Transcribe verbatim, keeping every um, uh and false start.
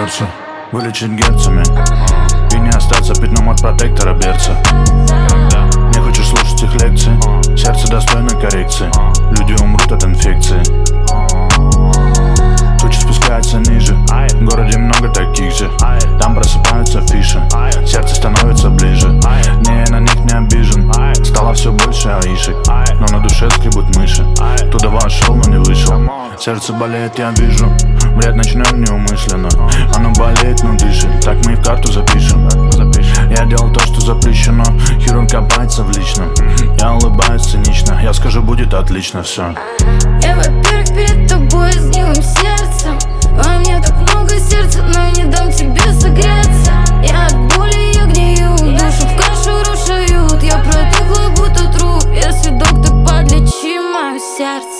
сердцу вылечить герцами и не остаться пятном от протектора берца. Не хочешь слушать их лекции, сердце достойно коррекции. Люди умрут от инфекции. Тучи спускаются ниже, в городе много таких же. Там просыпаются фиши, сердце становится ближе. Не, на них не обижен, стало все больше аишек, но на душе скребут мыши. Туда вошел, но не вышел. Сердце болеет, я вижу, бред ночной неумышленно. Оно болеет, но дышит, так мы и в карту запишем. Я делал то, что запрещено, хирург копается в личном. Я улыбаюсь цинично, я скажу, будет отлично все. Я, во-первых, перед тобой с гнилым сердцем. Во мне так много сердца, но я не дам тебе согреться. Я от боли, я гнию, душу в кашу рушают. Я протухла, будто труп, если доктор, подлечи мое сердце.